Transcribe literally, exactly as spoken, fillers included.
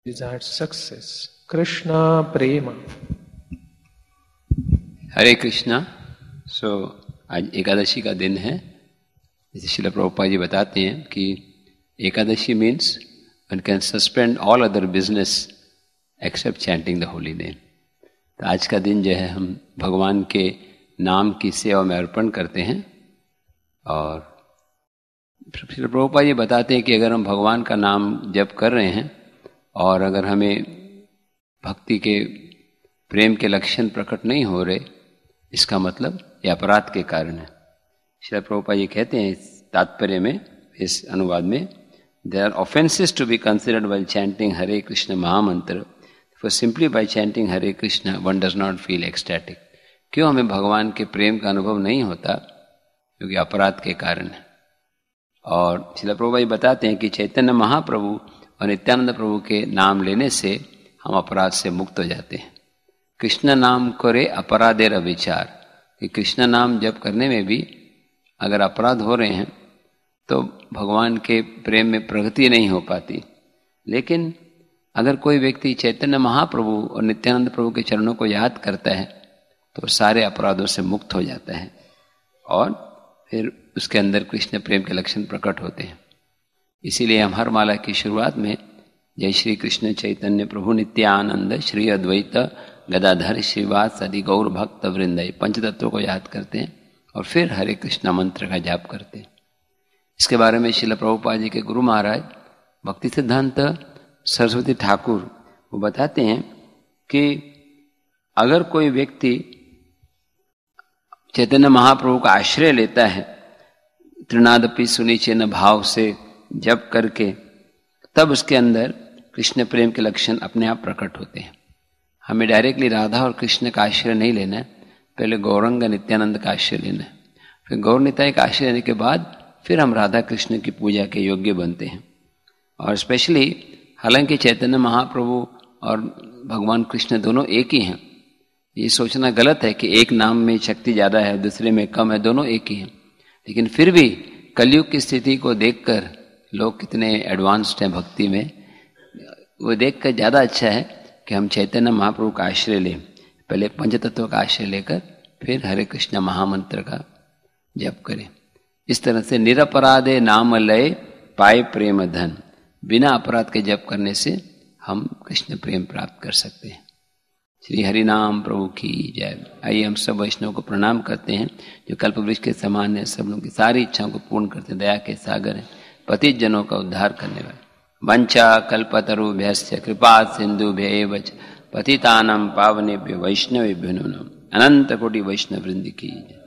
desired success. Krishna Prema. हरे कृष्णा. सो आज एकादशी का दिन है. जैसे श्रील प्रभुपाद जी बताते हैं कि Ekadashi means one can suspend all other business except chanting the holy name. तो आज का दिन जो है हम भगवान के नाम की सेवा में अर्पण करते हैं. और श्रील प्रभुपाद जी बताते हैं कि अगर हम भगवान का नाम जप कर रहे हैं और अगर हमें भक्ति के प्रेम के लक्षण प्रकट नहीं हो रहे, इसका मतलब यह अपराध के कारण है. श्री प्रभुपाद जी कहते हैं इस तात्पर्य में, इस अनुवाद में, there are offences to be considered while chanting Hare Krishna mahamantra, for simply by chanting Hare Krishna one does not feel ecstatic. क्यों हमें भगवान के प्रेम का अनुभव नहीं होता? क्योंकि अपराध के कारण है. और श्रील प्रभुपाद जी बताते हैं कि चैतन्य महाप्रभु और नित्यानंद प्रभु के नाम लेने से हम अपराध से मुक्त हो जाते हैं. कृष्ण नाम करे अपराधेर विचार, कि कृष्ण नाम जप करने में भी अगर अपराध हो रहे हैं तो भगवान के प्रेम में प्रगति नहीं हो पाती. लेकिन अगर कोई व्यक्ति चैतन्य महाप्रभु और नित्यानंद प्रभु के चरणों को याद करता है तो सारे अपराधों से मुक्त हो जाता है और फिर उसके अंदर कृष्ण प्रेम के लक्षण प्रकट होते हैं. इसीलिए हम हर माला की शुरुआत में जय श्री कृष्ण चैतन्य प्रभु नित्यानंद श्री अद्वैत गदाधर श्रीवास आदि गौर भक्त वृंद पंचतत्वों को याद करते हैं और फिर हरे कृष्ण मंत्र का जाप करते हैं. इसके बारे में श्रील प्रभुपाद जी के गुरु महाराज भक्ति सिद्धांत सरस्वती ठाकुर वो बताते हैं कि अगर कोई व्यक्ति चैतन्य महाप्रभु का आश्रय लेता है त्रिनादपि सुनिचेन भाव से जप करके, तब उसके अंदर कृष्ण प्रेम के लक्षण अपने आप प्रकट होते हैं. हमें डायरेक्टली राधा और कृष्ण का आश्रय नहीं लेना है, पहले गौरंग नित्यानंद का आश्रय लेना है. फिर गौर निताई का आश्रय लेने के बाद फिर हम राधा कृष्ण की पूजा के योग्य बनते हैं. और स्पेशली हालांकि चैतन्य महाप्रभु और भगवान कृष्ण दोनों एक ही हैं. ये सोचना गलत है कि एक नाम में शक्ति ज़्यादा है दूसरे में कम है, दोनों एक ही हैं. लेकिन फिर भी कलयुग की स्थिति को देखकर लोग कितने एडवांस्ड हैं भक्ति में, वो देखकर ज़्यादा अच्छा है कि हम चैतन्य महाप्रभु का आश्रय लें. पहले पंचतत्व का आश्रय लेकर फिर हरे कृष्ण महामंत्र का जप करें. इस तरह से निरपराधे नाम लय पाए प्रेम धन, बिना अपराध के जप करने से हम कृष्ण प्रेम प्राप्त कर सकते हैं. श्री हरि नाम प्रभु की जय. आइए हम सब वैष्णव को प्रणाम करते हैं जो कल्पवृक्ष के समान है, सब लोगों की सारी इच्छाओं को पूर्ण करते हैं, दया के सागर हैं, पतित जनों का उद्धार करने वाले. वंचा कल्पतरुभ्यश्च कृपा सिंधुभ्यैव च पतितानां पावनेभ्यो वैष्णवेभ्यो नमः. अनंत कोटि वैष्णव वृंद की जय.